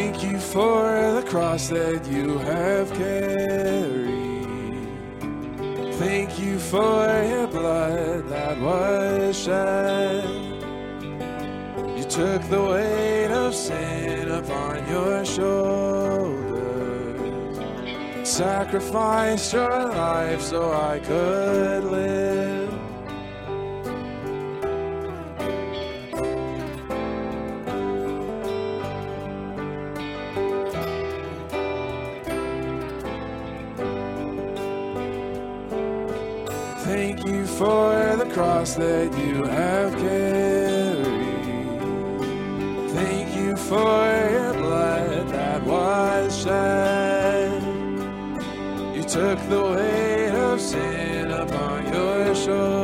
Thank you for the cross that you have carried. Thank you for your blood that was shed. You took the weight of sin upon your shoulders, sacrificed your life so I could live. Thank you for the cross that you have carried. Thank you for your blood that was shed. You took the weight of sin upon your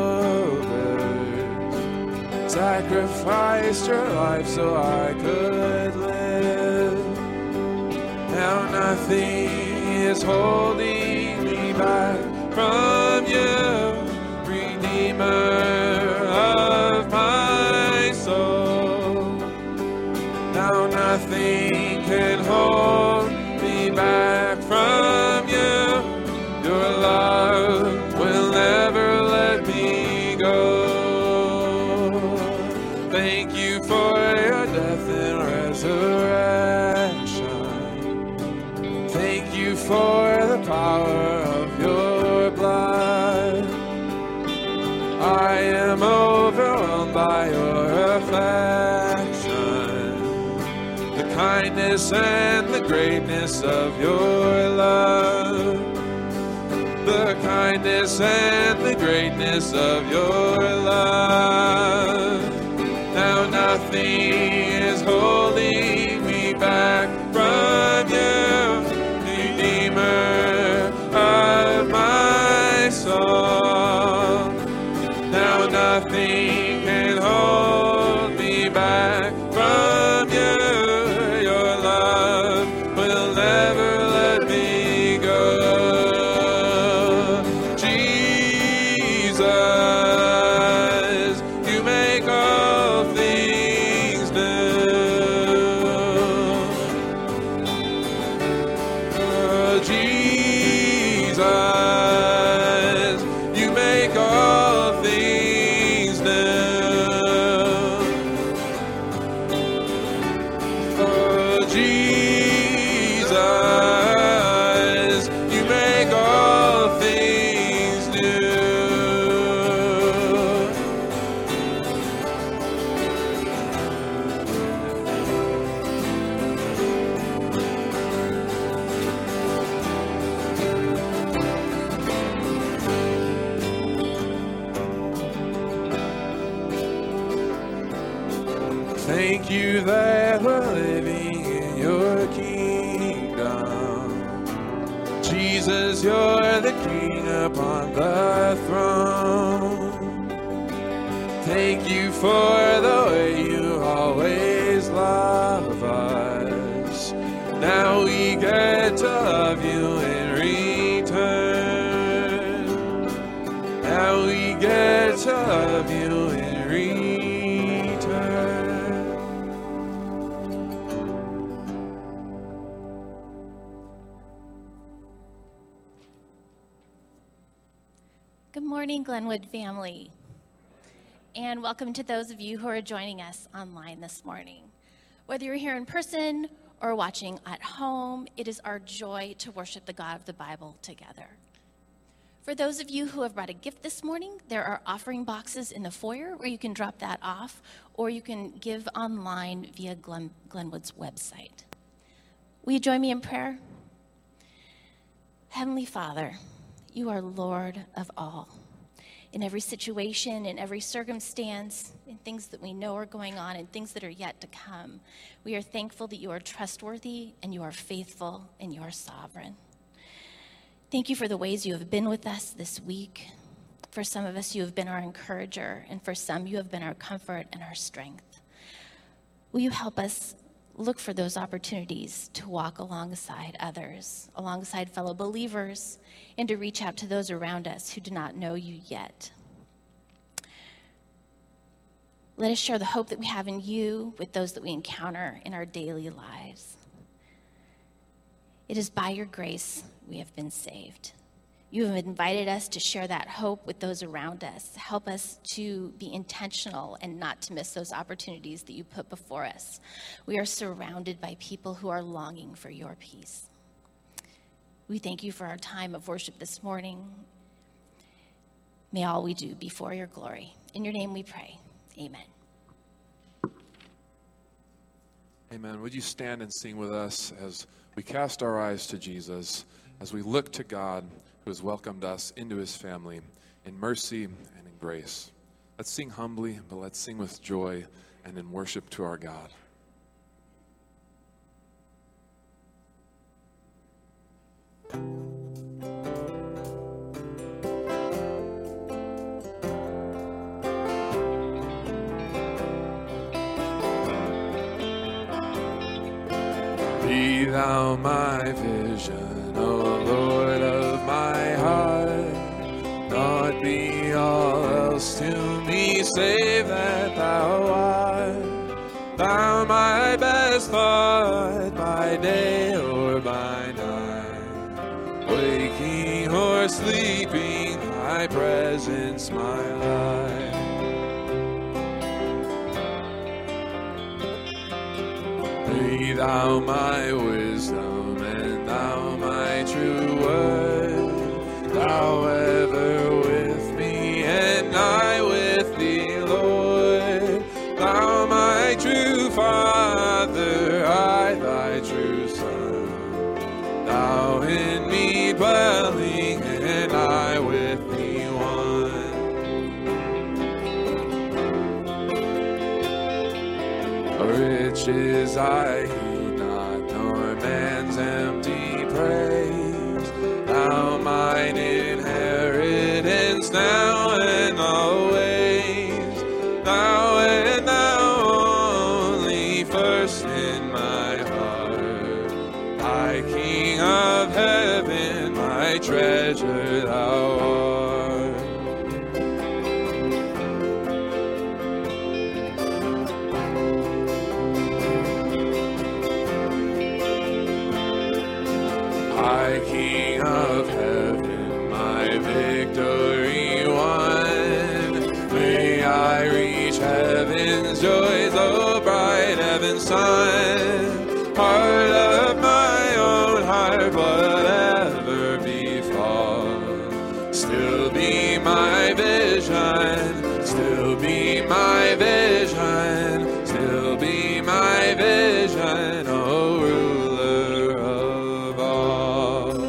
shoulders, sacrificed your life so I could live. Now nothing is holding me back from you, Redeemer of my soul. Now nothing can hold me back from you. Your love will never let me go. Thank you for your death and resurrection. Thank you for the power of your blood. I am overwhelmed by your affection, the kindness and the greatness of your love, the kindness and the greatness of your love. Now nothing is holding me back from you, Redeemer of my soul. Now nothing can hold me back from you. Your love will never let me go. Jesus, you make all things new. Jesus, you make all things new. Oh, Jesus, you make all things new. Thank you that we're living in your kingdom. Jesus, you're the King upon the throne. Thank you for the way you always love us. Now we get to love you in return. Now we get to love you in return. Good morning, Glenwood family, and welcome to those of you who are joining us online this morning. Whether you're here in person or watching at home, it is our joy to worship the God of the Bible together. For those of you who have brought a gift this morning, there are offering boxes in the foyer where you can drop that off, or you can give online via Glenwood's website. Will you join me in prayer? Heavenly Father, you are Lord of all. In every situation, in every circumstance, in things that we know are going on and things that are yet to come, we are thankful that you are trustworthy and you are faithful and you are sovereign. Thank you for the ways you have been with us this week. For some of us, you have been our encourager, and for some, you have been our comfort and our strength. Will you help us look for those opportunities to walk alongside others, alongside fellow believers, and to reach out to those around us who do not know you yet. Let us share the hope that we have in you with those that we encounter in our daily lives. It is by your grace we have been saved. You have invited us to share that hope with those around us. Help us to be intentional and not to miss those opportunities that you put before us. We are surrounded by people who are longing for your peace. We thank you for our time of worship this morning. May all we do be for your glory. In your name we pray. Amen. Amen. Would you stand and sing with us as we cast our eyes to Jesus, as we look to God who has welcomed us into his family in mercy and in grace. Let's sing humbly, but let's sing with joy and in worship to our God. Be thou my vision, O Lord of my heart. Naught be all else to me, save that thou art. Thou my best thought, by day or by night. Waking or sleeping, thy presence my life. Be thou my wisdom, and thou my true word. Thou ever with me, and I with thee, Lord. Thou my true Father, I thy true Son. Thou in me dwelling, and I with thee one. Riches I heed not, nor man's empty praise. Thou mine inheritance now and always. Thou and thou only, first in my heart. Thy King of heaven, my treasure thou art. High King of heaven, my victory won. May I reach heaven's joys, O bright heaven's sun. Heart of my own heart, whatever befall, still be my vision, still be my vision, still be my vision, O ruler of all.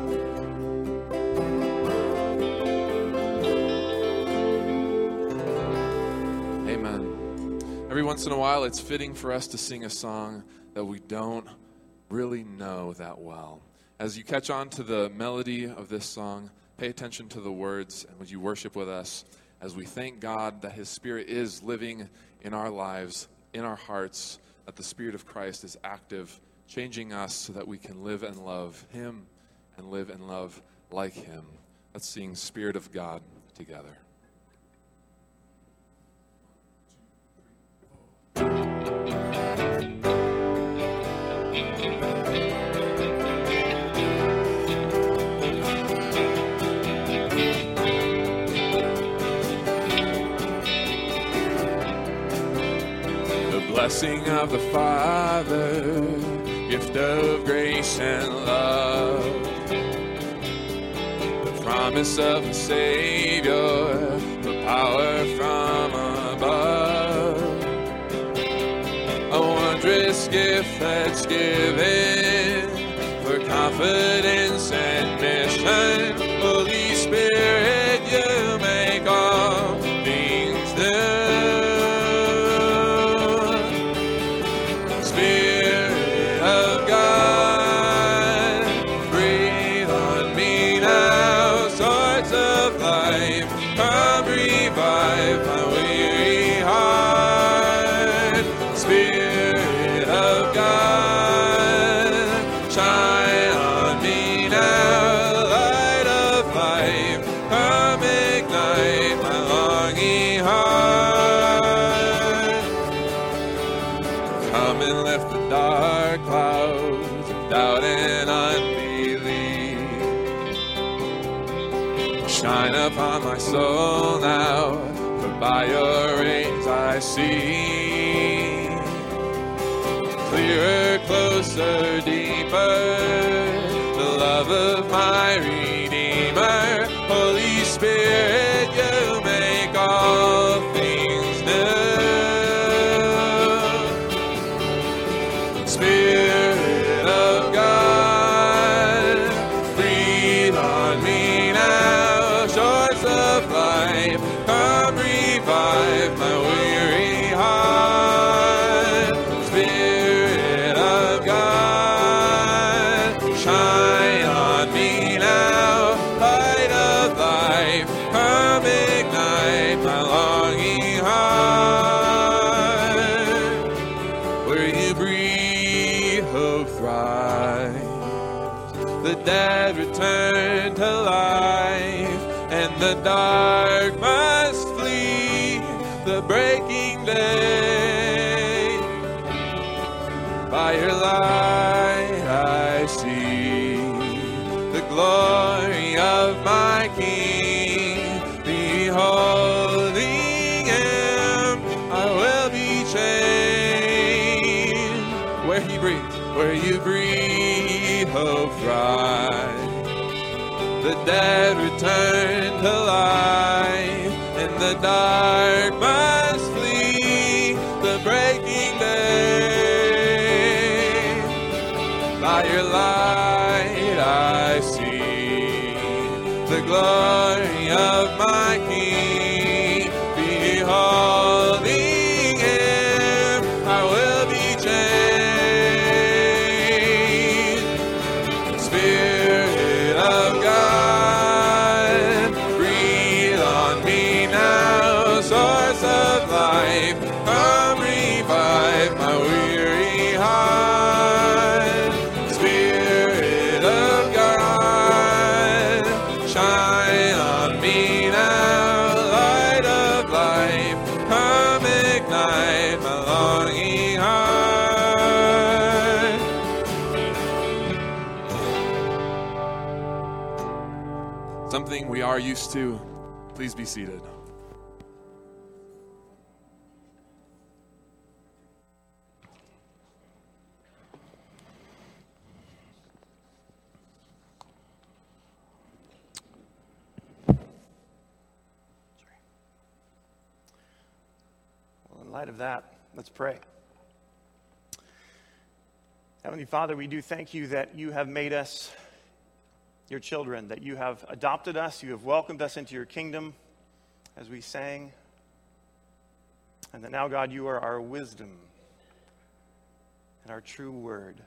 Amen. Every once in a while, it's fitting for us to sing a song that we don't really know that well. As you catch on to the melody of this song, pay attention to the words, and would you worship with us as we thank God that his Spirit is living in our lives, in our hearts, that the Spirit of Christ is active, changing us so that we can live and love him and live and love like him. Let's sing Spirit of God together. Blessing of the Father, gift of grace and love, the promise of the Savior, the power from above, a wondrous gift that's given for confidence and mission. Holy Spirit, you make all things new. Shine on me now, light upon my soul now, but by your rays I see clearer, closer, deeper, the love of my Redeemer. Holy Spirit, you make all things new. Spirit of God, breathe on me now. Shores of life, come revive my weary heart. Spirit of God, shine on me now. Light of life, come ignite my longing heart. Where you breathe, hope thrives. The dead return to life, and the dark must flee. The breaking day, by your light I see the glory of my King. Beholding him, I will be changed. Where you breathe, hope thrives. The dead return to life, and the dark must flee. The breaking day, by your light I see the glory of my King. Beholding him, I will be changed. Spirit of God, breathe on me now. Source of life, come revive my weary heart. Spirit of God, shine on me now. Light of life, come ignite my longing heart. Something we are used to. Please be seated. Well, in light of that, let's pray. Heavenly Father, we do thank you that you have made us your children, that you have adopted us, you have welcomed us into your kingdom, as we sang, and that now, God, you are our wisdom and our true word.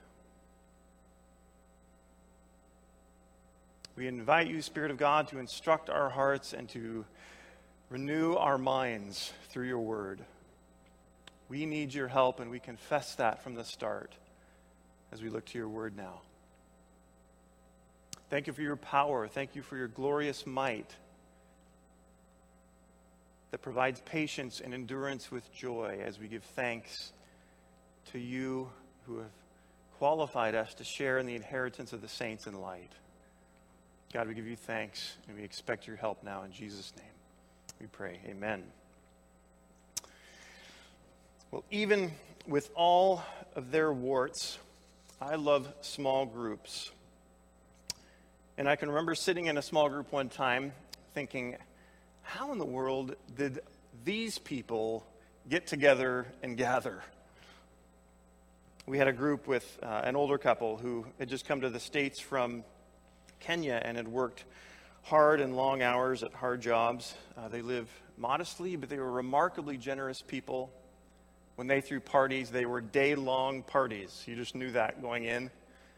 We invite you, Spirit of God, to instruct our hearts and to renew our minds through your word. We need your help, and we confess that from the start as we look to your word now. Thank you for your power. Thank you for your glorious might that provides patience and endurance with joy as we give thanks to you who have qualified us to share in the inheritance of the saints in light. God, we give you thanks, and we expect your help now in Jesus' name. We pray. Amen. Well, even with all of their warts, I love small groups. And I can remember sitting in a small group one time thinking, how in the world did these people get together and gather? We had a group with an older couple who had just come to the States from Kenya and had worked hard and long hours at hard jobs. They live modestly, but they were remarkably generous people. When they threw parties, they were day-long parties. You just knew that going in.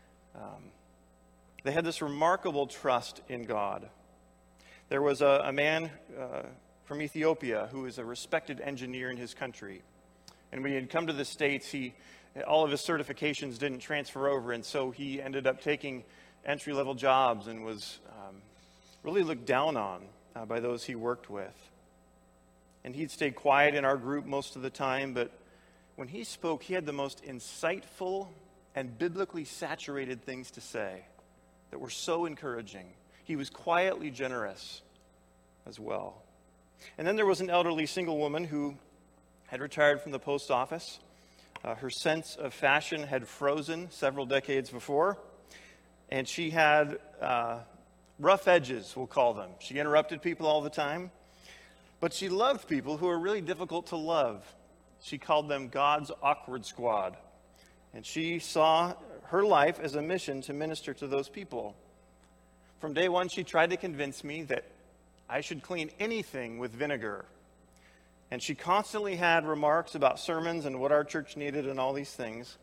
They had this remarkable trust in God. There was a man from Ethiopia who was a respected engineer in his country. And when he had come to the States, all of his certifications didn't transfer over, and so he ended up taking entry-level jobs and was really looked down on by those he worked with. And he'd stayed quiet in our group most of the time, but when he spoke, he had the most insightful and biblically saturated things to say that were so encouraging. He was quietly generous. as well. And then there was an elderly single woman who had retired from the post office. Her sense of fashion had frozen several decades before, and she had rough edges, we'll call them. She interrupted people all the time, but she loved people who were really difficult to love. She called them God's awkward squad, and she saw her life as a mission to minister to those people. From day one, she tried to convince me that I should clean anything with vinegar. And she constantly had remarks about sermons and what our church needed and all these things.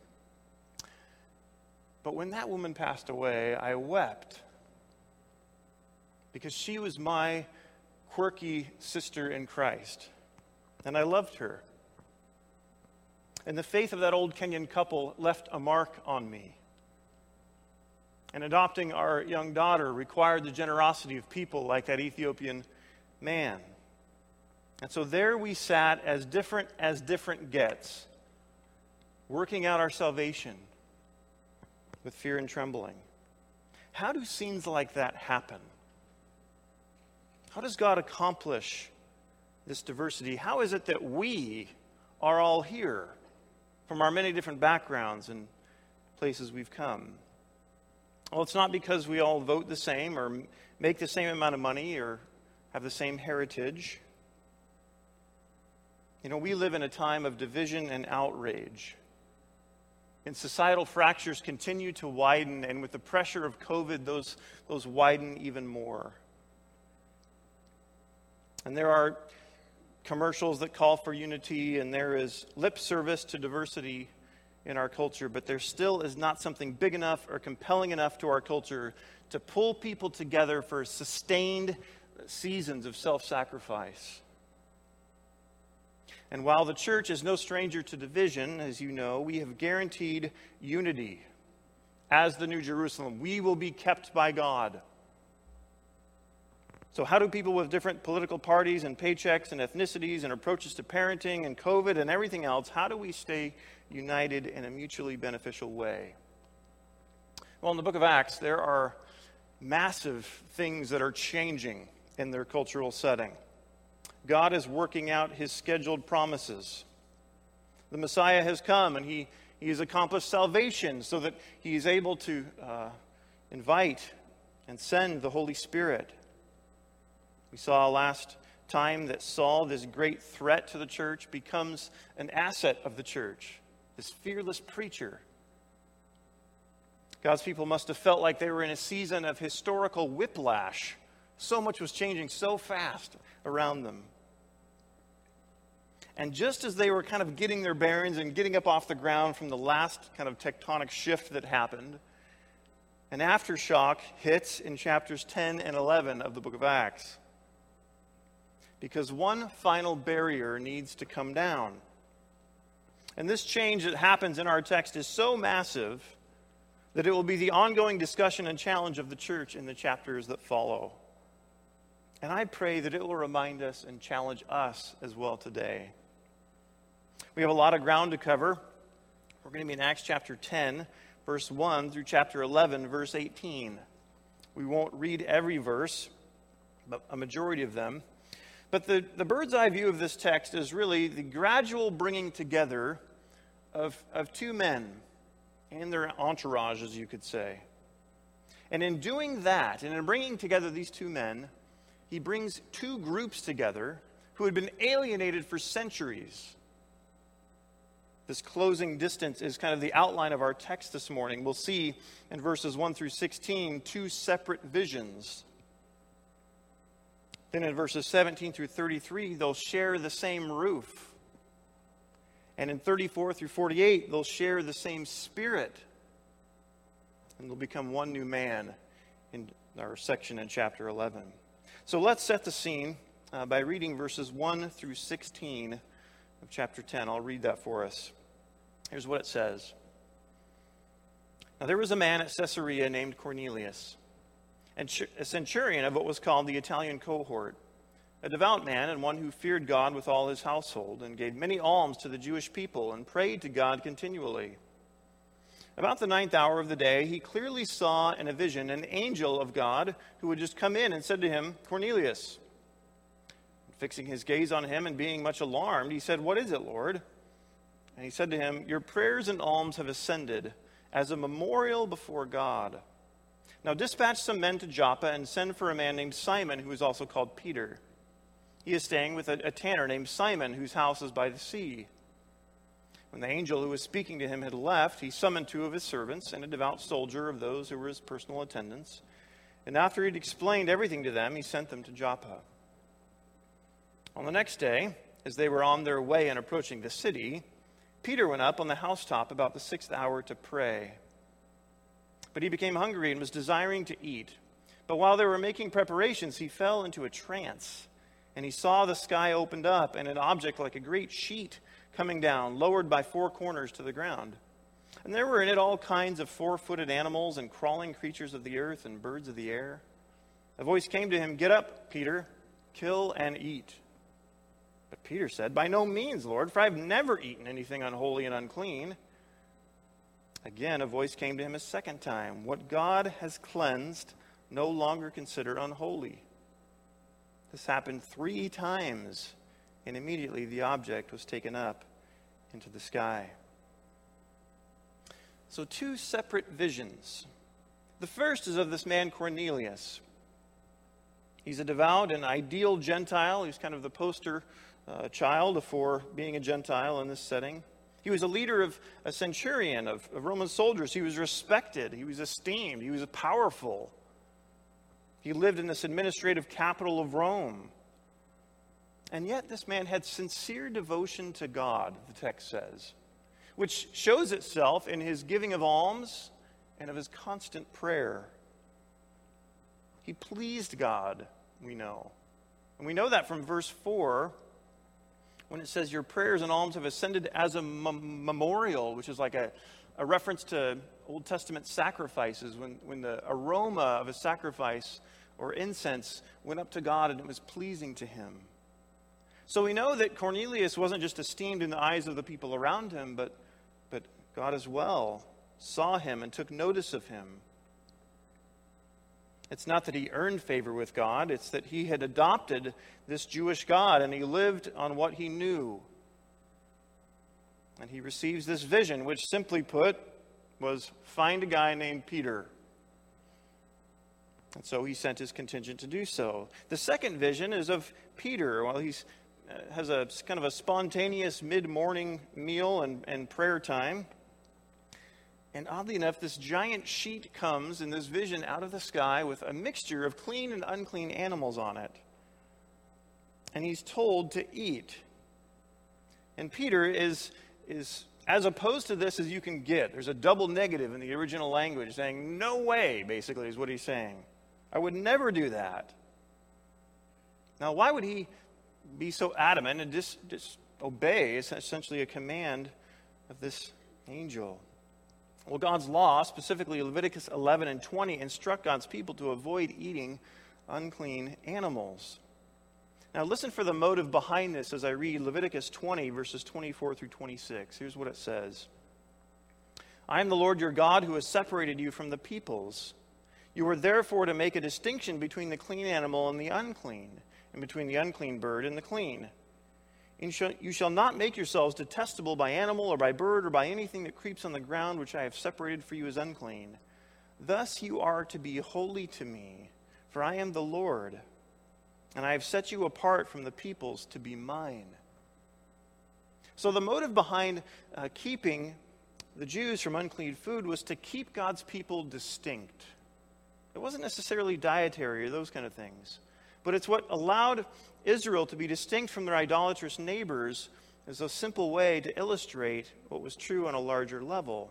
But when that woman passed away, I wept. Because she was my quirky sister in Christ. And I loved her. And the faith of that old Kenyan couple left a mark on me. And adopting our young daughter required the generosity of people like that Ethiopian man. And so there we sat as different gets, working out our salvation with fear and trembling. How do scenes like that happen? How does God accomplish this diversity? How is it that we are all here from our many different backgrounds and places we've come? Well, it's not because we all vote the same or make the same amount of money or have the same heritage. You know, we live in a time of division and outrage. And societal fractures continue to widen, and with the pressure of COVID, those widen even more. And there are commercials that call for unity, and there is lip service to diversity in our culture, but there still is not something big enough or compelling enough to our culture to pull people together for sustained seasons of self-sacrifice. And while the church is no stranger to division, as you know, we have guaranteed unity. As the New Jerusalem, we will be kept by God. So how do people with different political parties and paychecks and ethnicities and approaches to parenting and COVID and everything else, how do we stay united in a mutually beneficial way? Well, in the book of Acts, there are massive things that are changing in their cultural setting. God is working out his scheduled promises. The Messiah has come, and he has accomplished salvation so that he is able to invite and send the Holy Spirit. We saw last time that Saul, this great threat to the church, becomes an asset of the church, this fearless preacher. God's people must have felt like they were in a season of historical whiplash. So much was changing so fast around them. And just as they were kind of getting their bearings and getting up off the ground from the last kind of tectonic shift that happened, an aftershock hits in chapters 10 and 11 of the book of Acts. Because one final barrier needs to come down. And this change that happens in our text is so massive that it will be the ongoing discussion and challenge of the church in the chapters that follow. And I pray that it will remind us and challenge us as well today. We have a lot of ground to cover. We're going to be in Acts chapter 10, verse 1 through chapter 11, verse 18. We won't read every verse, but a majority of them. But the bird's eye view of this text is really the gradual bringing together of two men and their entourage, as you could say. And in doing that, and in bringing together these two men, he brings two groups together who had been alienated for centuries. This closing distance is kind of the outline of our text this morning. We'll see in verses 1 through 16 two separate visions. Then in verses 17 through 33, they'll share the same roof. And in 34 through 48, they'll share the same spirit. And they'll become one new man in our section in chapter 11. So let's set the scene by reading verses 1 through 16 of chapter 10. I'll read that for us. Here's what it says. Now there was a man at Caesarea named Cornelius, and a centurion of what was called the Italian cohort, a devout man and one who feared God with all his household and gave many alms to the Jewish people and prayed to God continually. About the 9th hour of the day, he clearly saw in a vision an angel of God who had just come in and said to him, Cornelius. Fixing his gaze on him and being much alarmed, he said, "What is it, Lord?" And he said to him, "Your prayers and alms have ascended as a memorial before God. Now dispatch some men to Joppa and send for a man named Simon, who is also called Peter. He is staying with a tanner named Simon, whose house is by the sea." When the angel who was speaking to him had left, he summoned 2 of his servants and a devout soldier of those who were his personal attendants. And after he had explained everything to them, he sent them to Joppa. On the next day, as they were on their way and approaching the city, Peter went up on the housetop about the 6th hour to pray. But he became hungry and was desiring to eat. But while they were making preparations, he fell into a trance. And he saw the sky opened up and an object like a great sheet coming down, lowered by 4 corners to the ground. And there were in it all kinds of 4-footed animals and crawling creatures of the earth and birds of the air. A voice came to him, "Get up, Peter, kill and eat." But Peter said, "By no means, Lord, for I have never eaten anything unholy and unclean." Again, a voice came to him a second time, "What God has cleansed, no longer consider unholy." This happened 3 times, and immediately the object was taken up into the sky. So 2 separate visions. The first is of this man Cornelius. He's a devout and ideal Gentile. He's kind of the poster child for being a Gentile in this setting. He was a leader of a centurion of Roman soldiers. He was respected. He was esteemed. He was powerful. He lived in this administrative capital of Rome. And yet this man had sincere devotion to God, the text says, which shows itself in his giving of alms and of his constant prayer. He pleased God, we know. And we know that from verse 4, when it says, "Your prayers and alms have ascended as a memorial," which is like a reference to Old Testament sacrifices, when the aroma of a sacrifice or incense went up to God and it was pleasing to him. So we know that Cornelius wasn't just esteemed in the eyes of the people around him, but God as well saw him and took notice of him. It's not that he earned favor with God, it's that he had adopted this Jewish God and he lived on what he knew. And he receives this vision, which simply put was, find a guy named Peter. And so he sent his contingent to do so. The second vision is of Peter. While he has a kind of a spontaneous mid-morning meal and prayer time. And oddly enough, this giant sheet comes in this vision out of the sky with a mixture of clean and unclean animals on it. And he's told to eat. And Peter is as opposed to this as you can get. There's a double negative in the original language saying, "No way," basically, is what he's saying. "I would never do that." Now, why would he be so adamant and disobey essentially a command of this angel? Well, God's law, specifically Leviticus 11 and 20, instruct God's people to avoid eating unclean animals. Now listen for the motive behind this as I read Leviticus 20, verses 24 through 26. Here's what it says. "I am the Lord your God who has separated you from the peoples. You are therefore to make a distinction between the clean animal and the unclean, and between the unclean bird and the clean. You shall not make yourselves detestable by animal or by bird or by anything that creeps on the ground, which I have separated for you as unclean. Thus you are to be holy to me, for I am the Lord, and I have set you apart from the peoples to be mine." So the motive behind keeping the Jews from unclean food was to keep God's people distinct. It wasn't necessarily dietary or those kind of things. But it's what allowed Israel to be distinct from their idolatrous neighbors as a simple way to illustrate what was true on a larger level.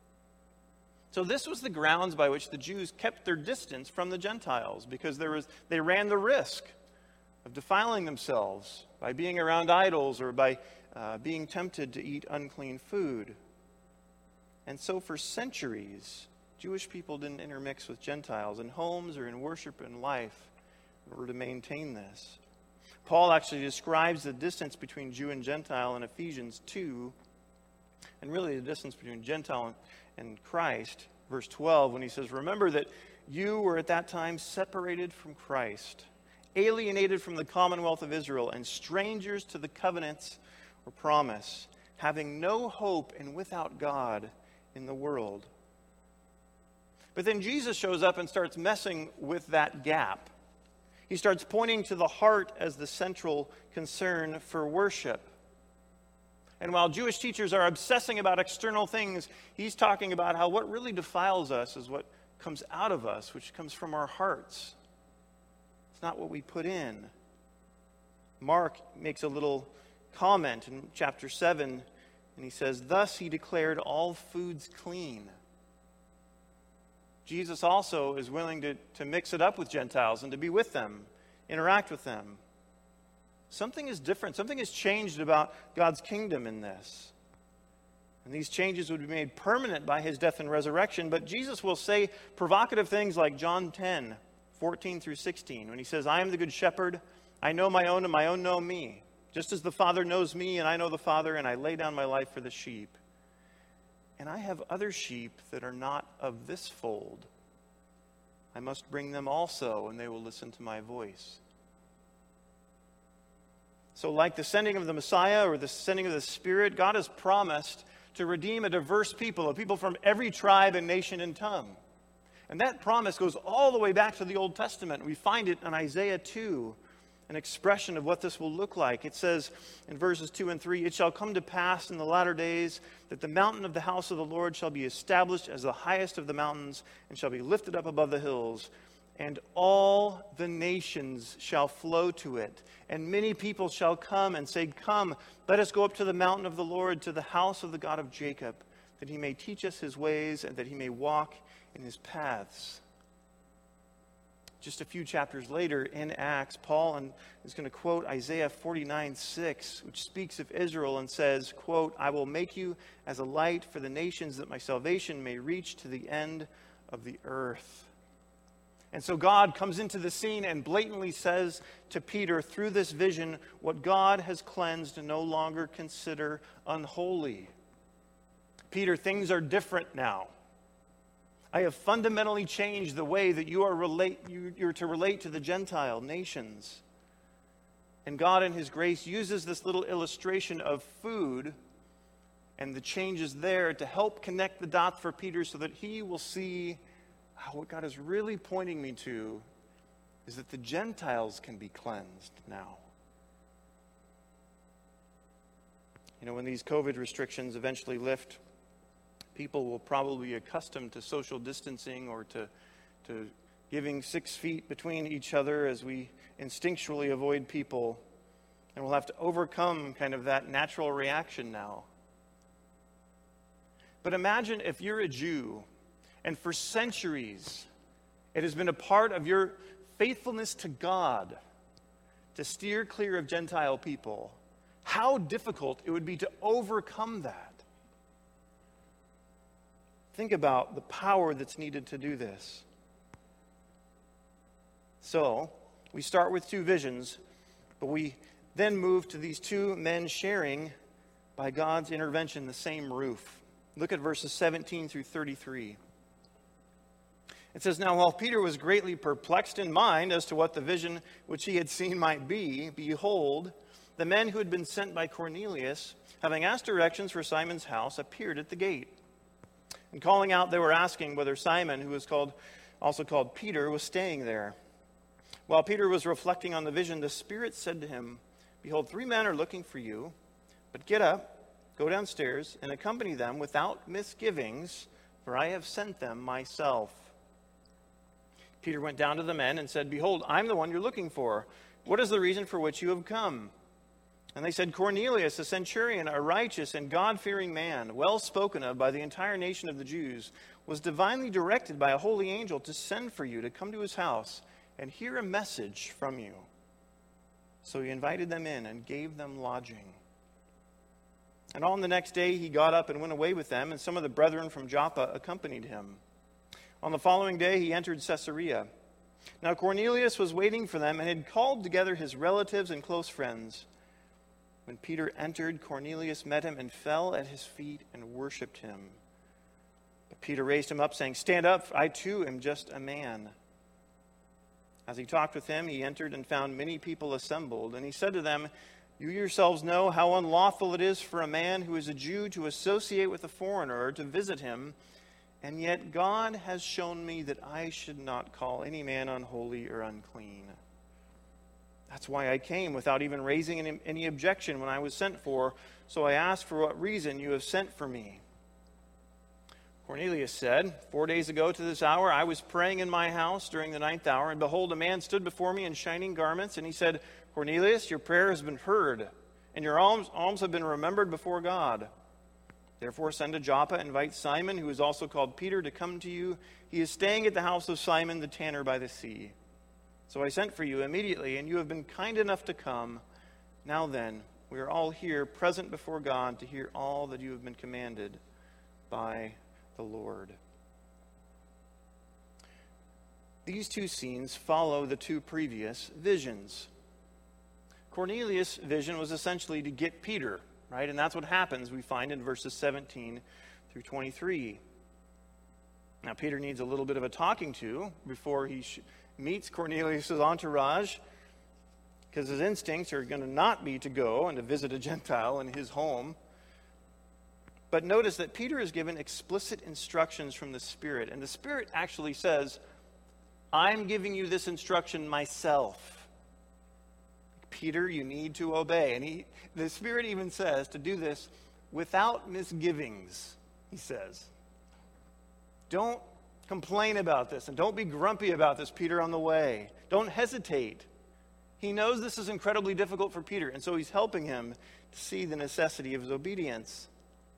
So this was the grounds by which the Jews kept their distance from the Gentiles, because they ran the risk of defiling themselves by being around idols or by being tempted to eat unclean food. And so for centuries, Jewish people didn't intermix with Gentiles in homes or in worship and life in order to maintain this. Paul actually describes the distance between Jew and Gentile in Ephesians 2, and really the distance between Gentile and Christ, verse 12, when he says, "Remember that you were at that time separated from Christ, alienated from the commonwealth of Israel, and strangers to the covenants or promise, having no hope and without God in the world. But then Jesus shows up and starts messing with that gap. He starts pointing to the heart as the central concern for worship. And while Jewish teachers are obsessing about external things, he's talking about how what really defiles us is what comes out of us, which comes from our hearts. It's not what we put in. Mark makes a little comment in chapter 7, and he says, "Thus he declared all foods clean." Jesus also is willing to mix it up with Gentiles and to be with them, interact with them. Something is different. Something has changed about God's kingdom in this. And these changes would be made permanent by his death and resurrection. But Jesus will say provocative things like John 10, 14 through 16, when he says, "I am the good shepherd. I know my own, and my own know me. Just as the Father knows me, and I know the Father, and I lay down my life for the sheep. And I have other sheep that are not of this fold. I must bring them also, and they will listen to my voice." So like the sending of the Messiah or the sending of the Spirit, God has promised to redeem a diverse people, a people from every tribe and nation and tongue. And that promise goes all the way back to the Old Testament. We find it in Isaiah 2, an expression of what this will look like. It says in verses 2 and 3, "It shall come to pass in the latter days that the mountain of the house of the Lord shall be established as the highest of the mountains and shall be lifted up above the hills. And all the nations shall flow to it. And many people shall come and say, 'Come, let us go up to the mountain of the Lord, to the house of the God of Jacob, that he may teach us his ways and that he may walk in his paths.'" Just a few chapters later in Acts, Paul is going to quote Isaiah 49:6, which speaks of Israel and says, quote, "I will make you as a light for the nations, that my salvation may reach to the end of the earth." And so God comes into the scene and blatantly says to Peter through this vision, what God has cleansed no longer consider unholy. Peter, things are different now. I have fundamentally changed the way that you're to relate to the Gentile nations. And God in his grace uses this little illustration of food and the changes there to help connect the dots for Peter so that he will see what God is really pointing me to is that the Gentiles can be cleansed now. You know, when these COVID restrictions eventually lift, people will probably be accustomed to social distancing or to giving 6 feet between each other as we instinctually avoid people. And we'll have to overcome kind of that natural reaction now. But imagine if you're a Jew and for centuries it has been a part of your faithfulness to God to steer clear of Gentile people. How difficult it would be to overcome that. Think about the power that's needed to do this. So, we start with 2 visions, but we then move to these 2 men sharing, by God's intervention, the same roof. Look at verses 17 through 33. It says, "Now while Peter was greatly perplexed in mind as to what the vision which he had seen might be, behold, the men who had been sent by Cornelius, having asked directions for Simon's house, appeared at the gate. And calling out, they were asking whether Simon, who was also called Peter, was staying there. While Peter was reflecting on the vision, the Spirit said to him, 'Behold, 3 men are looking for you, but get up, go downstairs, and accompany them without misgivings, for I have sent them myself.' Peter went down to the men and said, 'Behold, I'm the one you're looking for. What is the reason for which you have come?' And they said, 'Cornelius, a centurion, a righteous and God-fearing man, well spoken of by the entire nation of the Jews, was divinely directed by a holy angel to send for you to come to his house and hear a message from you.' So he invited them in and gave them lodging. And on the next day he got up and went away with them, and some of the brethren from Joppa accompanied him. On the following day he entered Caesarea. Now Cornelius was waiting for them and had called together his relatives and close friends. When Peter entered, Cornelius met him and fell at his feet and worshipped him. But Peter raised him up, saying, 'Stand up, I too am just a man.' As he talked with him, he entered and found many people assembled. And he said to them, "You yourselves know how unlawful it is for a man who is a Jew to associate with a foreigner or to visit him. And yet God has shown me that I should not call any man unholy or unclean. That's why I came without even raising any objection when I was sent for. So I asked for what reason you have sent for me." Cornelius said, 4 days ago to this hour, I was praying in my house during the 9th hour, and behold, a man stood before me in shining garments, and he said, "Cornelius, your prayer has been heard, and your alms have been remembered before God. Therefore send to Joppa, invite Simon, who is also called Peter, to come to you. He is staying at the house of Simon the tanner by the sea. So I sent for you immediately, and you have been kind enough to come. Now then, we are all here present before God to hear all that you have been commanded by the Lord." These two scenes follow the two previous visions. Cornelius' vision was essentially to get Peter, right? And that's what happens, we find in verses 17 through 23. Now, Peter needs a little bit of a talking to before he meets Cornelius' entourage, because his instincts are going to not be to go and to visit a Gentile in his home. But notice that Peter is given explicit instructions from the Spirit. And the Spirit actually says, "I'm giving you this instruction myself. Peter, you need to obey." And the Spirit even says to do this without misgivings, he says. Don't complain about this, and don't be grumpy about this, Peter, on the way. Don't hesitate. He knows this is incredibly difficult for Peter, and so he's helping him to see the necessity of his obedience.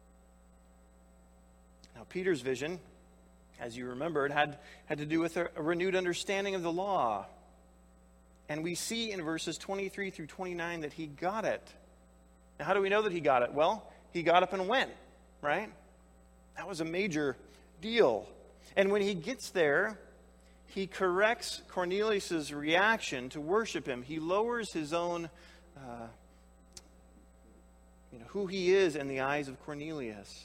Now, Peter's vision, as you remember, it had to do with a renewed understanding of the law. And we see in verses 23 through 29 that he got it. Now, how do we know that he got it? Well, he got up and went, right? That was a major deal. And when he gets there, he corrects Cornelius' reaction to worship him. He lowers his own, who he is in the eyes of Cornelius.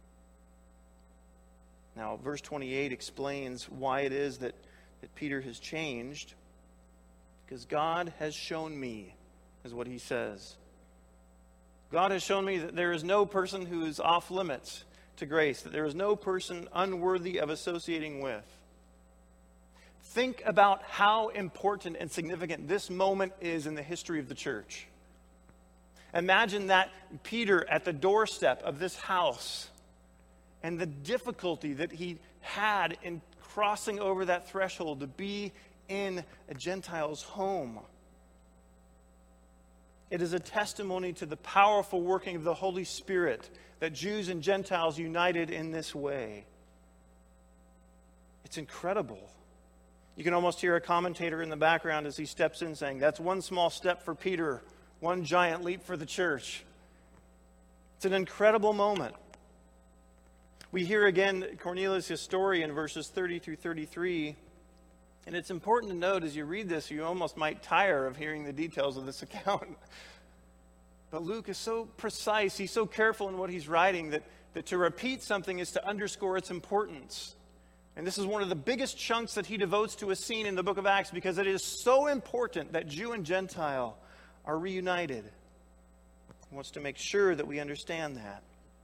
Now, verse 28 explains why it is that Peter has changed. Because God has shown me, is what he says. God has shown me that there is no person who is off limits to grace, that there is no person unworthy of associating with. Think about how important and significant this moment is in the history of the church. Imagine that Peter at the doorstep of this house, and the difficulty that he had in crossing over that threshold to be in a Gentile's home. It is a testimony to the powerful working of the Holy Spirit that Jews and Gentiles united in this way. It's incredible. You can almost hear a commentator in the background as he steps in saying, "That's one small step for Peter, one giant leap for the church." It's an incredible moment. We hear again Cornelius' story in verses 30 through 33. And it's important to note as you read this, you almost might tire of hearing the details of this account. But Luke is so precise, he's so careful in what he's writing that to repeat something is to underscore its importance. And this is one of the biggest chunks that he devotes to a scene in the book of Acts because it is so important that Jew and Gentile are reunited. He wants to make sure that we understand that.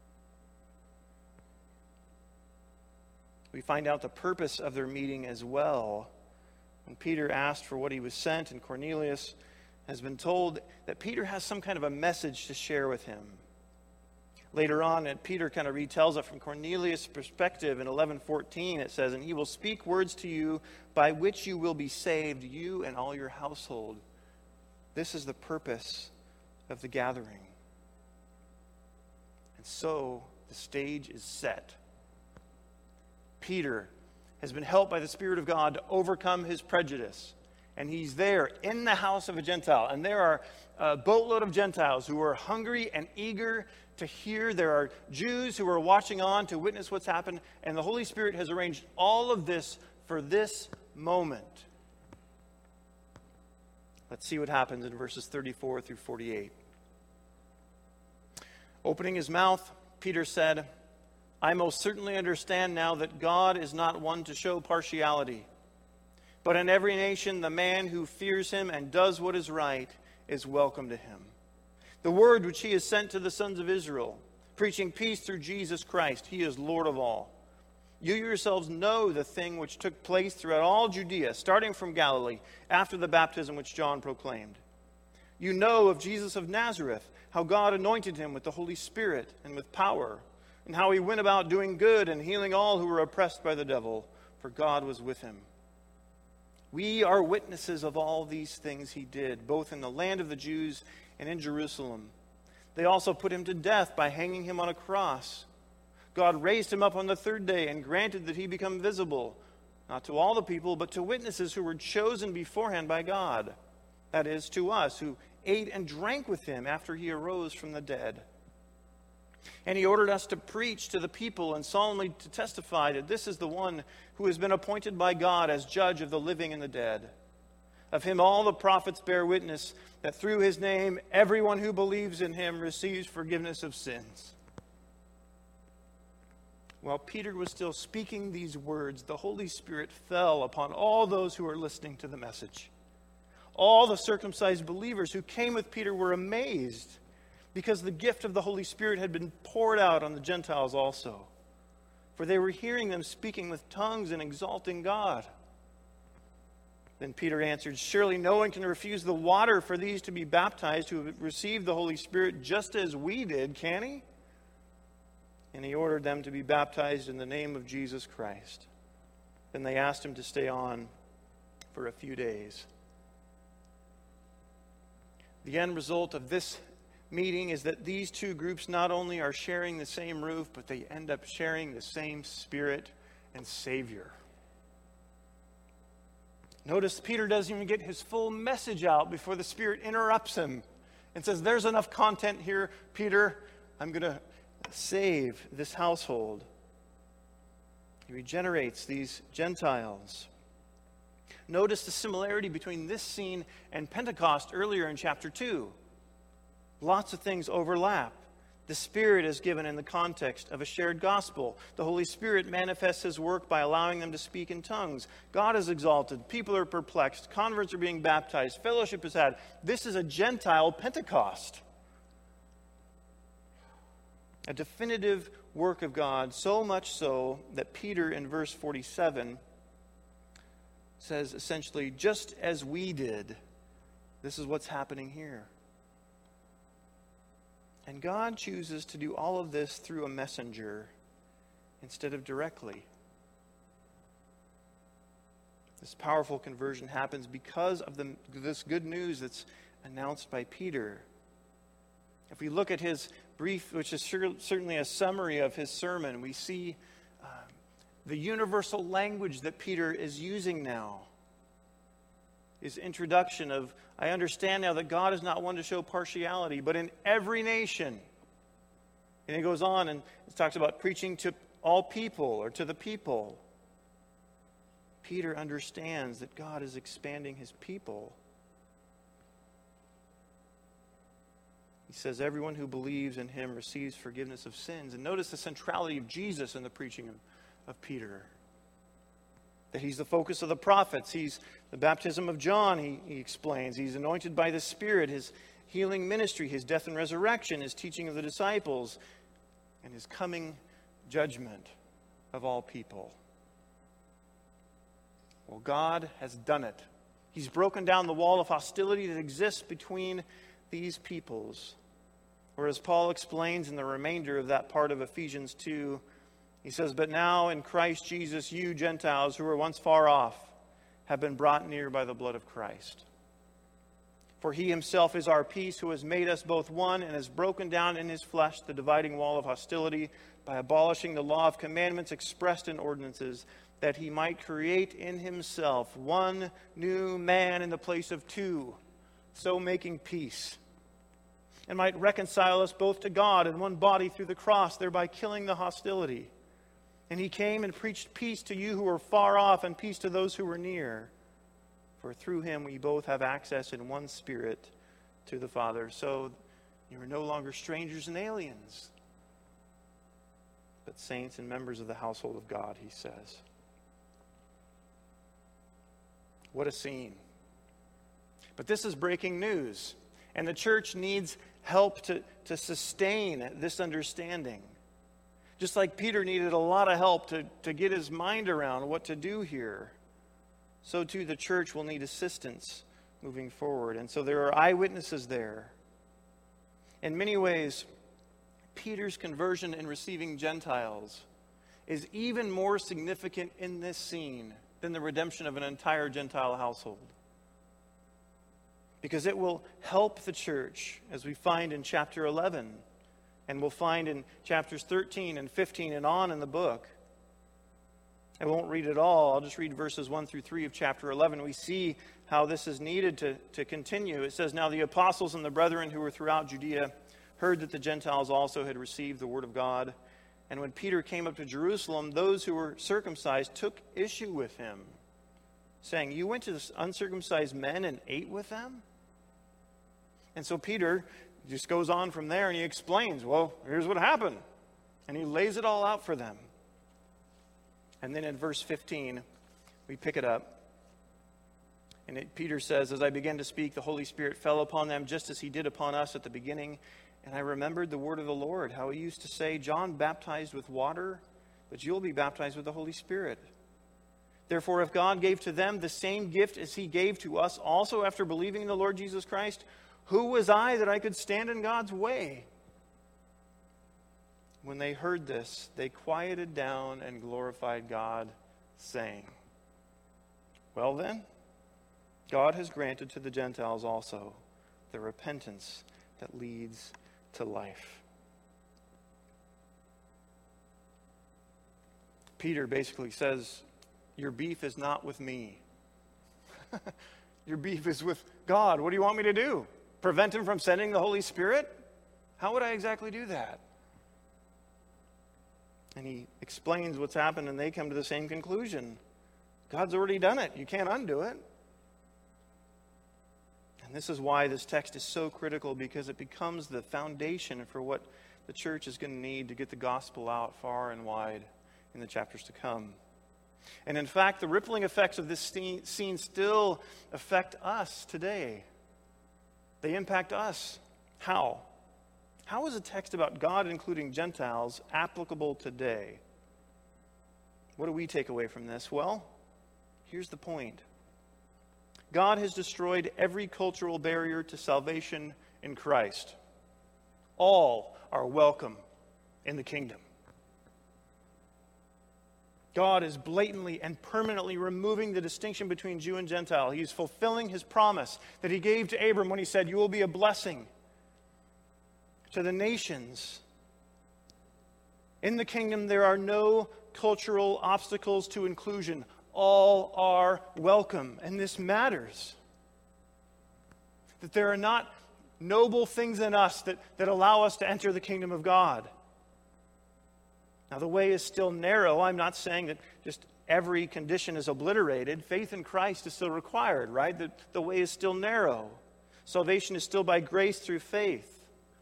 We find out the purpose of their meeting as well. When Peter asked for what he was sent, and Cornelius has been told that Peter has some kind of a message to share with him. Later on, Peter kind of retells it from Cornelius' perspective in 11:14. It says, "And he will speak words to you by which you will be saved, you and all your household." This is the purpose of the gathering. And so the stage is set. Peter has been helped by the Spirit of God to overcome his prejudice. And he's there in the house of a Gentile. And there are a boatload of Gentiles who are hungry and eager to hear. There are Jews who are watching on to witness what's happened. And the Holy Spirit has arranged all of this for this moment. Let's see what happens in verses 34 through 48. Opening his mouth, Peter said, "I most certainly understand now that God is not one to show partiality. But in every nation, the man who fears him and does what is right is welcome to him. The word which he has sent to the sons of Israel, preaching peace through Jesus Christ, he is Lord of all. You yourselves know the thing which took place throughout all Judea, starting from Galilee, after the baptism which John proclaimed. You know of Jesus of Nazareth, how God anointed him with the Holy Spirit and with power, and how he went about doing good and healing all who were oppressed by the devil, for God was with him. We are witnesses of all these things he did, both in the land of the Jews and in Jerusalem. They also put him to death by hanging him on a cross. God raised him up on the third day and granted that he become visible, not to all the people, but to witnesses who were chosen beforehand by God. That is, to us, who ate and drank with him after he arose from the dead. And he ordered us to preach to the people and solemnly to testify that this is the one who has been appointed by God as judge of the living and the dead. Of him all the prophets bear witness that through his name everyone who believes in him receives forgiveness of sins. While Peter was still speaking these words, the Holy Spirit fell upon all those who were listening to the message. All the circumcised believers who came with Peter were amazed because the gift of the Holy Spirit had been poured out on the Gentiles also. For they were hearing them speaking with tongues and exalting God. Then Peter answered, "Surely no one can refuse the water for these to be baptized who have received the Holy Spirit just as we did, can he?" And he ordered them to be baptized in the name of Jesus Christ. Then they asked him to stay on for a few days. The end result of this meeting is that these two groups not only are sharing the same roof, but they end up sharing the same Spirit and Savior. Notice Peter doesn't even get his full message out before the Spirit interrupts him and says, "There's enough content here, Peter. I'm going to save this household." He regenerates these Gentiles. Notice the similarity between this scene and Pentecost earlier in chapter 2. Lots of things overlap. The Spirit is given in the context of a shared gospel. The Holy Spirit manifests his work by allowing them to speak in tongues. God is exalted. People are perplexed. Converts are being baptized. Fellowship is had. This is a Gentile Pentecost. A definitive work of God, so much so that Peter in verse 47 says essentially, just as we did, this is what's happening here. And God chooses to do all of this through a messenger instead of directly. This powerful conversion happens because of this good news that's announced by Peter. If we look at his brief, which is certainly a summary of his sermon, we see the universal language that Peter is using now. His introduction of, I understand now that God is not one to show partiality, but in every nation. And he goes on and talks about preaching to all people or to the people. Peter understands that God is expanding his people. He says, everyone who believes in him receives forgiveness of sins. And notice the centrality of Jesus in the preaching of Peter. That he's the focus of the prophets. He's the baptism of John, he explains. He's anointed by the Spirit, his healing ministry, his death and resurrection, his teaching of the disciples, and his coming judgment of all people. Well, God has done it. He's broken down the wall of hostility that exists between these peoples. Or as Paul explains in the remainder of that part of Ephesians 2, he says, but now in Christ Jesus, you Gentiles who were once far off have been brought near by the blood of Christ. For he himself is our peace, who has made us both one and has broken down in his flesh the dividing wall of hostility by abolishing the law of commandments expressed in ordinances, that he might create in himself one new man in the place of two, so making peace, and might reconcile us both to God in one body through the cross, thereby killing the hostility. And he came and preached peace to you who were far off and peace to those who were near. For through him we both have access in one Spirit to the Father. So you are no longer strangers and aliens, but saints and members of the household of God, he says. What a scene. But this is breaking news, and the church needs help to sustain this understanding. Just like Peter needed a lot of help to get his mind around what to do here, so too the church will need assistance moving forward. And so there are eyewitnesses there. In many ways, Peter's conversion and receiving Gentiles is even more significant in this scene than the redemption of an entire Gentile household. Because it will help the church, as we find in chapter 11, and we'll find in chapters 13 and 15 and on in the book. I won't read it all. I'll just read verses 1 through 3 of chapter 11. We see how this is needed to continue. It says, "Now the apostles and the brethren who were throughout Judea heard that the Gentiles also had received the word of God. And when Peter came up to Jerusalem, those who were circumcised took issue with him, saying, 'You went to the uncircumcised men and ate with them?' And so Peter just goes on from there and he explains, well, here's what happened. And he lays it all out for them. And then in verse 15, we pick it up. And Peter says, 'As I began to speak, the Holy Spirit fell upon them just as he did upon us at the beginning. And I remembered the word of the Lord, how he used to say, John baptized with water, but you'll be baptized with the Holy Spirit. Therefore, if God gave to them the same gift as he gave to us also after believing in the Lord Jesus Christ, who was I that I could stand in God's way?' When they heard this, they quieted down and glorified God, saying, 'Well then, God has granted to the Gentiles also the repentance that leads to life.'" Peter basically says, your beef is not with me. Your beef is with God. What do you want me to do? Prevent him from sending the Holy Spirit? How would I exactly do that? And he explains what's happened, and they come to the same conclusion. God's already done it. You can't undo it. And this is why this text is so critical, because it becomes the foundation for what the church is going to need to get the gospel out far and wide in the chapters to come. And in fact, the rippling effects of this scene still affect us today. They impact us. How? How is a text about God including Gentiles applicable today? What do we take away from this? Well, here's the point. God has destroyed every cultural barrier to salvation in Christ. All are welcome in the kingdom. God is blatantly and permanently removing the distinction between Jew and Gentile. He's fulfilling his promise that he gave to Abram when he said, "You will be a blessing to the nations." In the kingdom, there are no cultural obstacles to inclusion. All are welcome, and this matters. That there are not noble things in us that allow us to enter the kingdom of God. Now, the way is still narrow. I'm not saying that just every condition is obliterated. Faith in Christ is still required, right? The way is still narrow. Salvation is still by grace through faith.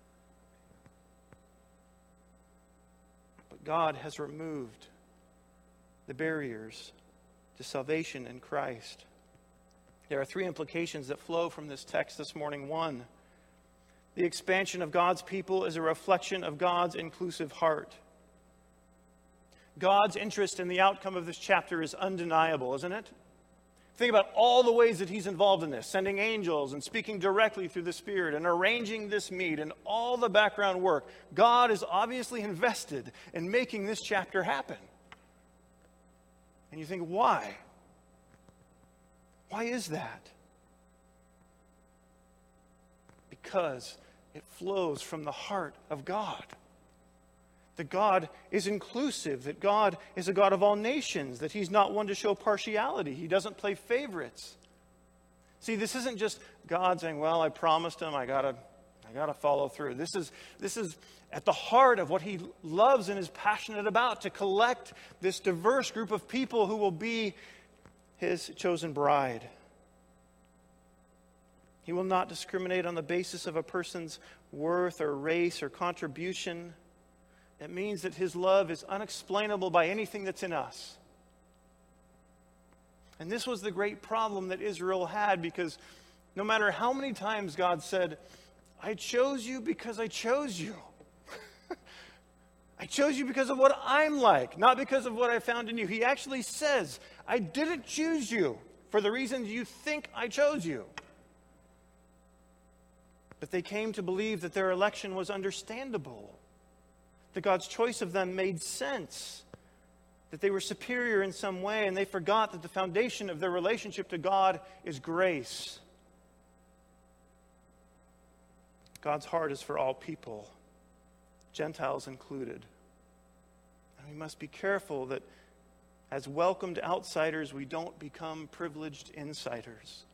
But God has removed the barriers to salvation in Christ. There are three implications that flow from this text this morning. One, the expansion of God's people is a reflection of God's inclusive heart. God's interest in the outcome of this chapter is undeniable, isn't it? Think about all the ways that he's involved in this, sending angels and speaking directly through the Spirit and arranging this meet and all the background work. God is obviously invested in making this chapter happen. And you think, why? Why is that? Because it flows from the heart of God. That God is inclusive, that God is a God of all nations, that he's not one to show partiality. He doesn't play favorites. See, this isn't just God saying, well, I promised him, I gotta follow through. This is at the heart of what he loves and is passionate about, to collect this diverse group of people who will be his chosen bride. He will not discriminate on the basis of a person's worth or race or contribution. It means that his love is unexplainable by anything that's in us. And this was the great problem that Israel had, because no matter how many times God said, I chose you because I chose you. I chose you because of what I'm like, not because of what I found in you. He actually says, I didn't choose you for the reasons you think I chose you. But they came to believe that their election was understandable, that God's choice of them made sense, that they were superior in some way, and they forgot that the foundation of their relationship to God is grace. God's heart is for all people, Gentiles included. And we must be careful that as welcomed outsiders, we don't become privileged insiders.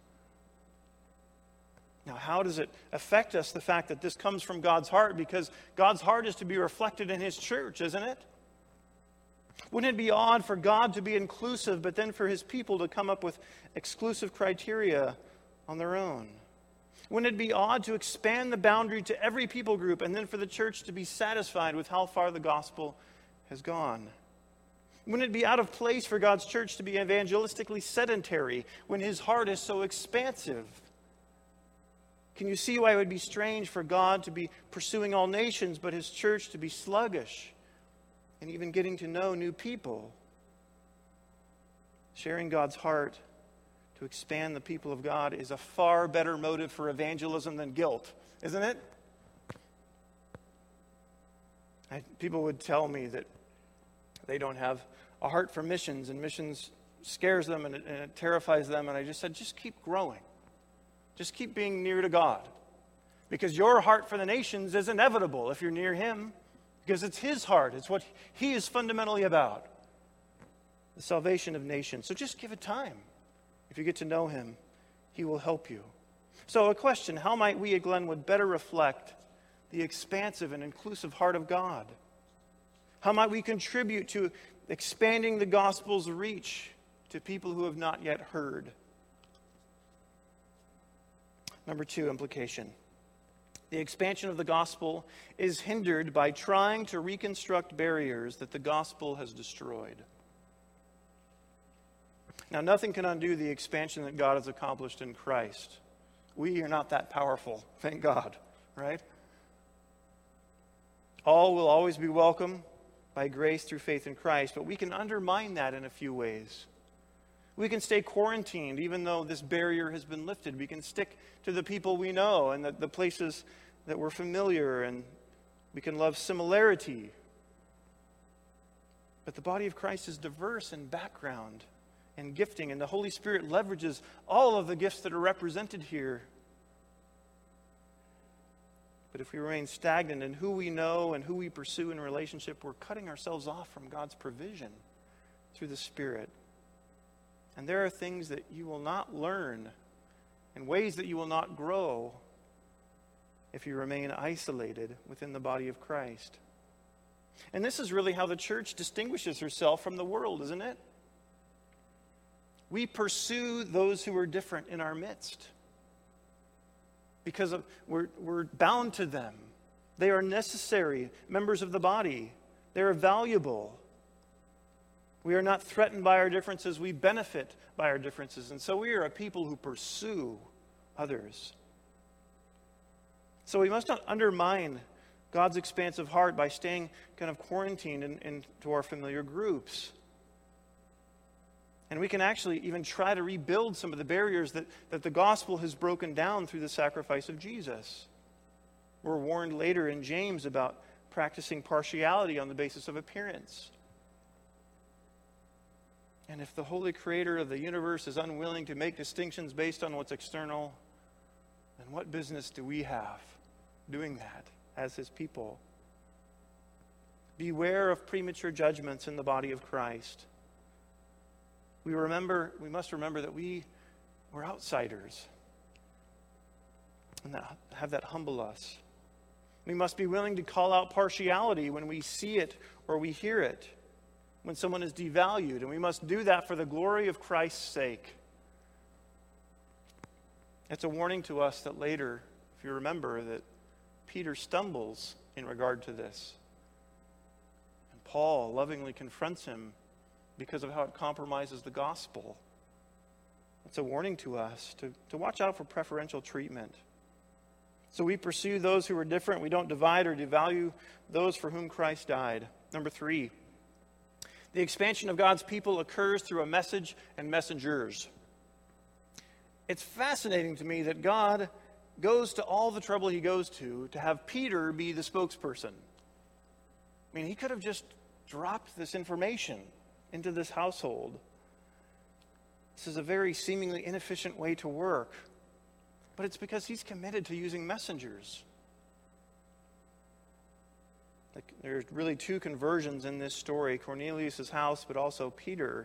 Now, how does it affect us, the fact that this comes from God's heart? Because God's heart is to be reflected in His church, isn't it? Wouldn't it be odd for God to be inclusive, but then for His people to come up with exclusive criteria on their own? Wouldn't it be odd to expand the boundary to every people group and then for the church to be satisfied with how far the gospel has gone? Wouldn't it be out of place for God's church to be evangelistically sedentary when His heart is so expansive? Can you see why it would be strange for God to be pursuing all nations, but His church to be sluggish and even getting to know new people? Sharing God's heart to expand the people of God is a far better motive for evangelism than guilt, isn't it? People would tell me that they don't have a heart for missions, and missions scares them and it terrifies them, and I just said, just keep growing. Just keep being near to God, because your heart for the nations is inevitable if you're near Him, because it's His heart. It's what He is fundamentally about, the salvation of nations. So just give it time. If you get to know Him, He will help you. So a question, how might we at Glenwood better reflect the expansive and inclusive heart of God? How might we contribute to expanding the gospel's reach to people who have not yet heard? Number 2 implication. The expansion of the gospel is hindered by trying to reconstruct barriers that the gospel has destroyed. Now, nothing can undo the expansion that God has accomplished in Christ. We are not that powerful, thank God, right? All will always be welcome by grace through faith in Christ, but we can undermine that in a few ways. We can stay quarantined even though this barrier has been lifted. We can stick to the people we know and the places that we're familiar, and we can love similarity. But the body of Christ is diverse in background and gifting, and the Holy Spirit leverages all of the gifts that are represented here. But if we remain stagnant in who we know and who we pursue in relationship, we're cutting ourselves off from God's provision through the Spirit. And there are things that you will not learn and ways that you will not grow if you remain isolated within the body of Christ. And this is really how the church distinguishes herself from the world, isn't it? We pursue those who are different in our midst because we're bound to them. They are necessary members of the body. They are valuable. We are not threatened by our differences. We benefit by our differences. And so we are a people who pursue others. So we must not undermine God's expansive heart by staying kind of quarantined into our familiar groups. And we can actually even try to rebuild some of the barriers that the gospel has broken down through the sacrifice of Jesus. We're warned later in James about practicing partiality on the basis of appearance. And if the holy creator of the universe is unwilling to make distinctions based on what's external, then what business do we have doing that as his people? Beware of premature judgments in the body of Christ. We must remember that we're outsiders, and have that humble us. We must be willing to call out partiality when we see it or we hear it, when someone is devalued, and we must do that for the glory of Christ's sake. It's a warning to us that later, if you remember, that Peter stumbles in regard to this. And Paul lovingly confronts him because of how it compromises the gospel. It's a warning to us to watch out for preferential treatment. So we pursue those who are different. We don't divide or devalue those for whom Christ died. Number 3, the expansion of God's people occurs through a message and messengers. It's fascinating to me that God goes to all the trouble he goes to have Peter be the spokesperson. I mean, he could have just dropped this information into this household. This is a very seemingly inefficient way to work, but it's because he's committed to using messengers. There's really 2 conversions in this story, Cornelius' house, but also Peter.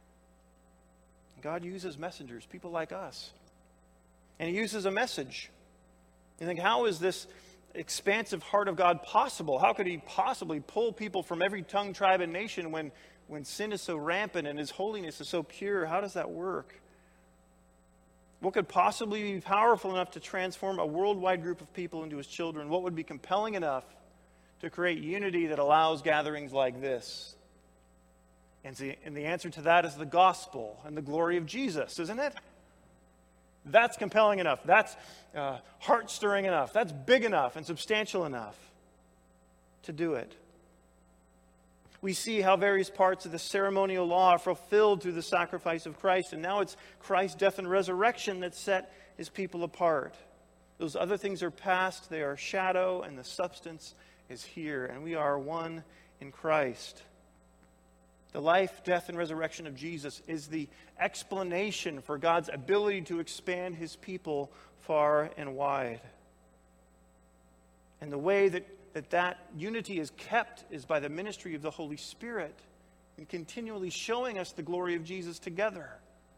God uses messengers, people like us. And he uses a message. You think, how is this expansive heart of God possible? How could he possibly pull people from every tongue, tribe, and nation when sin is so rampant and his holiness is so pure? How does that work? What could possibly be powerful enough to transform a worldwide group of people into his children? What would be compelling enough to create unity that allows gatherings like this? And the answer to that is the gospel and the glory of Jesus, isn't it? That's compelling enough. That's heart-stirring enough. That's big enough and substantial enough to do it. We see how various parts of the ceremonial law are fulfilled through the sacrifice of Christ, and now it's Christ's death and resurrection that set his people apart. Those other things are past, they are shadow, and the substance is here, and we are one in Christ. The life, death, and resurrection of Jesus is the explanation for God's ability to expand his people far and wide. And the way that unity is kept is by the ministry of the Holy Spirit and continually showing us the glory of Jesus together.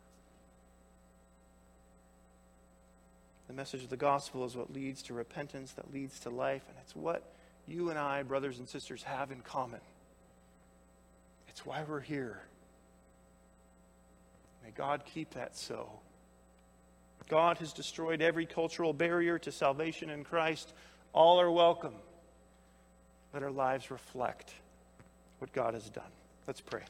The message of the gospel is what leads to repentance, that leads to life, and it's what you and I, brothers and sisters, have in common. It's why we're here. May God keep that so. God has destroyed every cultural barrier to salvation in Christ. All are welcome. Let our lives reflect what God has done. Let's pray.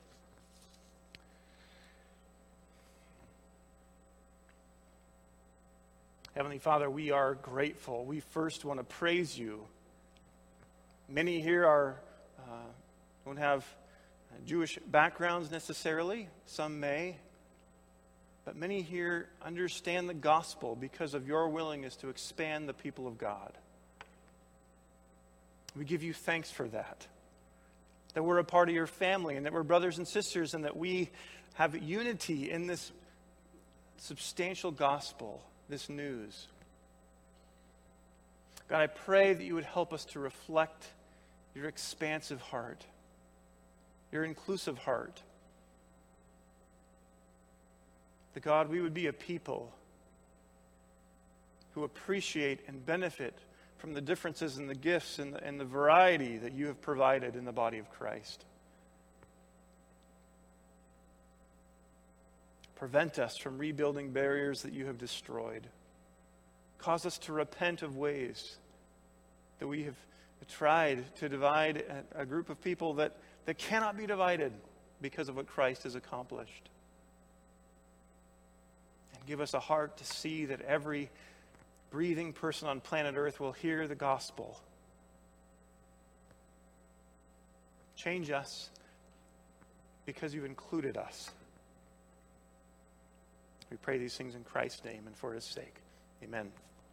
Heavenly Father, we are grateful. We first want to praise you. Many here don't have Jewish backgrounds necessarily. Some may. But many here understand the gospel because of your willingness to expand the people of God. We give you thanks for that. That we're a part of your family and that we're brothers and sisters and that we have unity in this substantial gospel, this news. God, I pray that you would help us to reflect your expansive heart, your inclusive heart. That God, we would be a people who appreciate and benefit from the differences and the gifts and the variety that you have provided in the body of Christ. Prevent us from rebuilding barriers that you have destroyed. Cause us to repent of ways that we have tried to divide a group of people that cannot be divided because of what Christ has accomplished. And give us a heart to see that every breathing person on planet Earth will hear the gospel. Change us because you've included us. We pray these things in Christ's name and for his sake. Amen.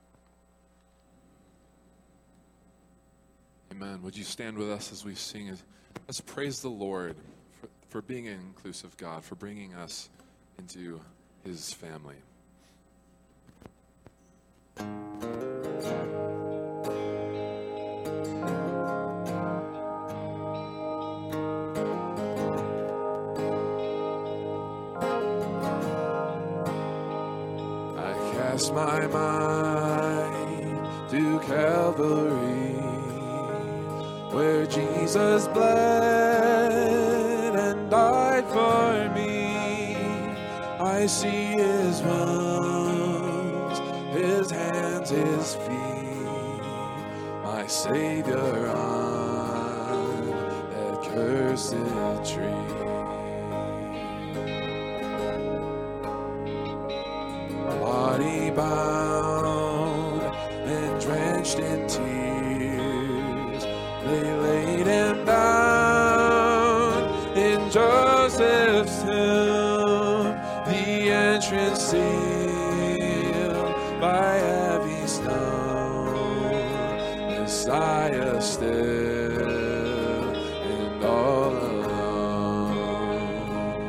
Amen. Would you stand with us as we sing? Let's praise the Lord for being an inclusive God, for bringing us into his family. I cast my mind to Calvary, where Jesus bled and died for me. I see his wounds, his hands, his feet, my Savior on that cursed tree. sealed by heavy stone, Messiah still and all alone.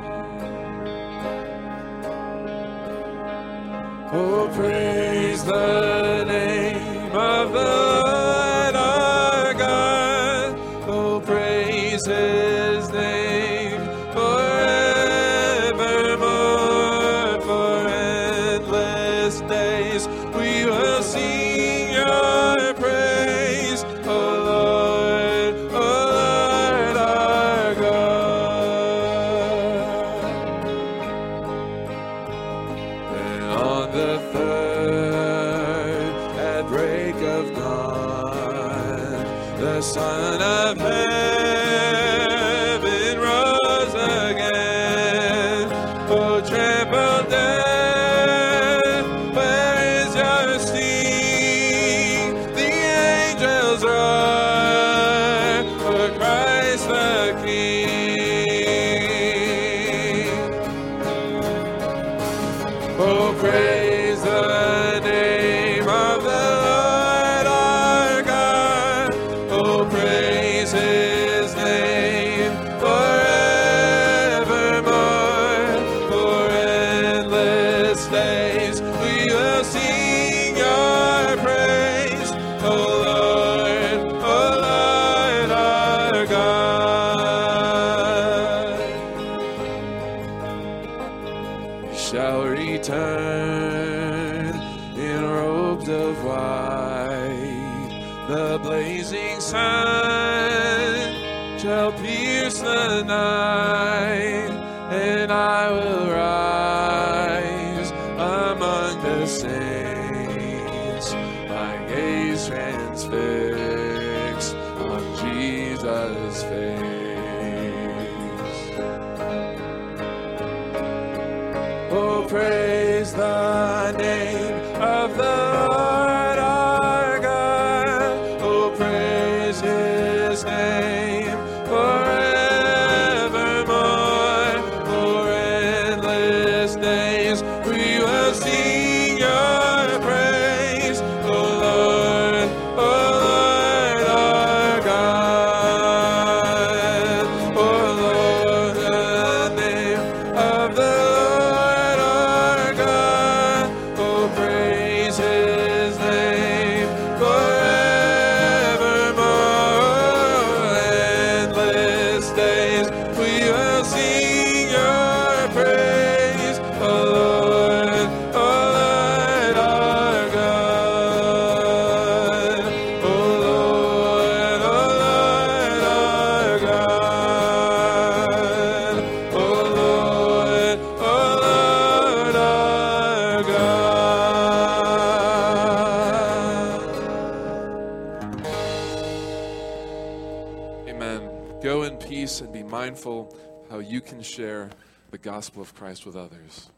Oh, praise the name of the Lord our God. Oh, praise His name forevermore. For endless days we will sing your praise, O Lord our God. And on the third, at break of dawn, the Son of Heaven rose again. Oh, trampled death, where is your sting? The angels roar for Christ the King. Oh, praise the name of the Lord our God. Oh, praise His name forevermore. For endless days we will sing your praise, O Lord our God. We shall return in robes of white. The blazing sun shall pierce the night, and I will rise among the saints, my gaze transfixed on Jesus' face. Oh, praise the name of the Lord our God. Oh, praise His name forevermore. For endless days we will sing your praise, O Lord our God. Oh, Lord, the name of the Lord our God. Oh, praise His name forevermore. Endless days we will sing your praise, O Lord our God. O Lord our God. O Lord our God. Amen. Go in peace and be mindful how you can share the gospel of Christ with others.